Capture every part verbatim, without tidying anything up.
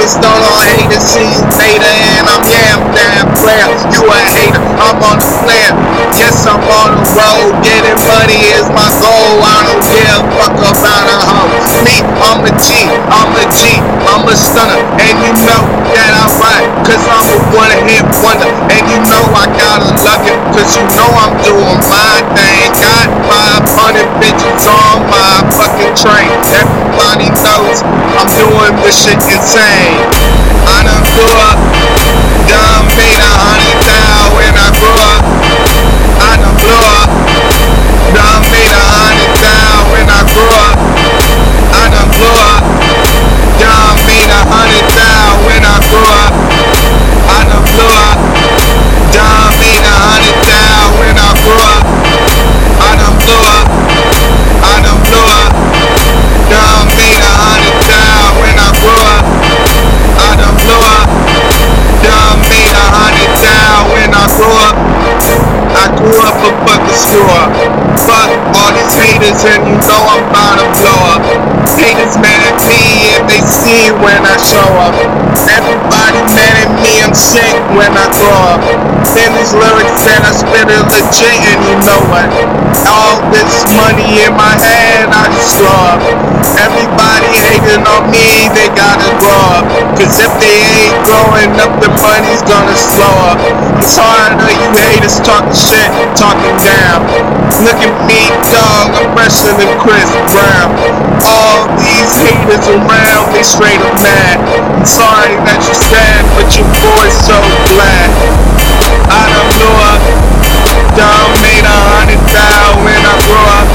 haters don't know haters, see you later. And I'm yeah, I'm damn player. You a hater, I'm on the flare. Yes, I'm on the road, getting money is my goal. I don't give a fuck about a hoe. Me, I'm a G, I'm a G, I'm a stunner. And you know that I ride, cause I'm a one-hit wonder. And you know I gotta love it, cause you know I'm doing my thing. Got five hundred bitches on my fucking train. Everybody knows I'm doing this shit insane. I done grew up, done made a hundred thousand when I grew up. I done blew up, done made a hundred thousand when I grew up. I done blew up, done made a hundred thousand when I grew up. I done blew up, done made a hundred thousand when I grew up. I done blew up, I done blew up, done made a hundred thousand when I grew up. I done blew up, done made a hundred thousand when I grew up. I grew up a fucking screw up. Fuck all these haters and you know I'm about to blow up. Haters mad at me if they see when I show up. Everybody mad at me, I'm sick when I grow up. Then these lyrics that I spit are legit and you know what? All this money in my head, I just grow up. Everybody hating on me, they gotta grow up. Cause if they ain't growing up, the money's gonna slow up. I'm tired of you haters talking shit, talking down. Look at me, dog, I'm fresher than Chris Brown. All these haters around, they straight up mad. I'm sorry that you're sad, but your boy's so glad. I done blew up, done made a hundred thousand when I grew up.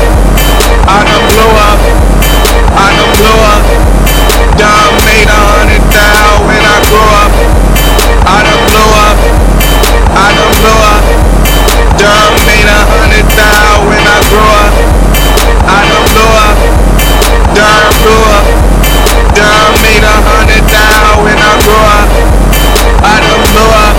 I done blew up, I done blew up, done made a hundred thousand when I grew up. I done blew up, I done blew up, done made a hundred thousand when I grew up. I done blew up, done blew up, done made a hundred thousand when I grew up. I done blew up,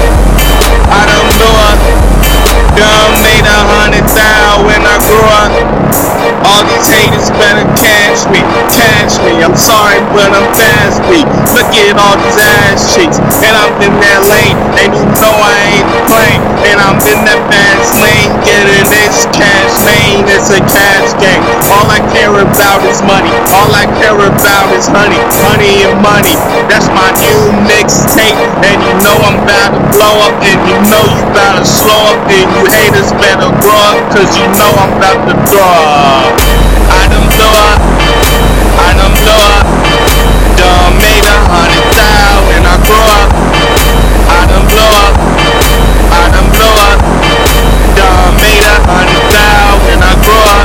I done blew up, done made a hundred thousand when I grew up. All these haters better catch me, catch me. I'm sorry, but I'm fast beat. Look at all these ass cheeks, and I'm in that lane, and you know I ain't playing. And I'm in that fast lane, getting this cash lane. It's a cash game. All I care about is money. All I care about is honey, honey and money. That's my new mixtape, and you know I'm about to blow up, and you know you about to slow up, and you haters better grow up, cause you know I'm about to throw up. I done blow up, I done blow up, done made a hundred thousand when I grow up. I done blow up, I done blow up, done made a hundred thousand when I grow up.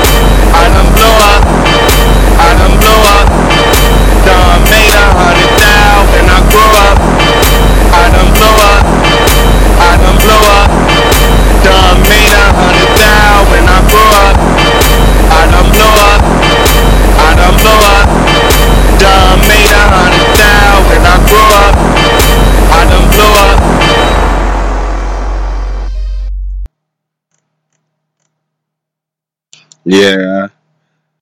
I done blow up, I done blow up, done made a hundred thousand when I grow up. I done blow up, I done blow up, done made a hundred thousand when I grow up. I done blow up, I done blow up, done made a hundred thousand when I grow up. I done blow up. Yeah.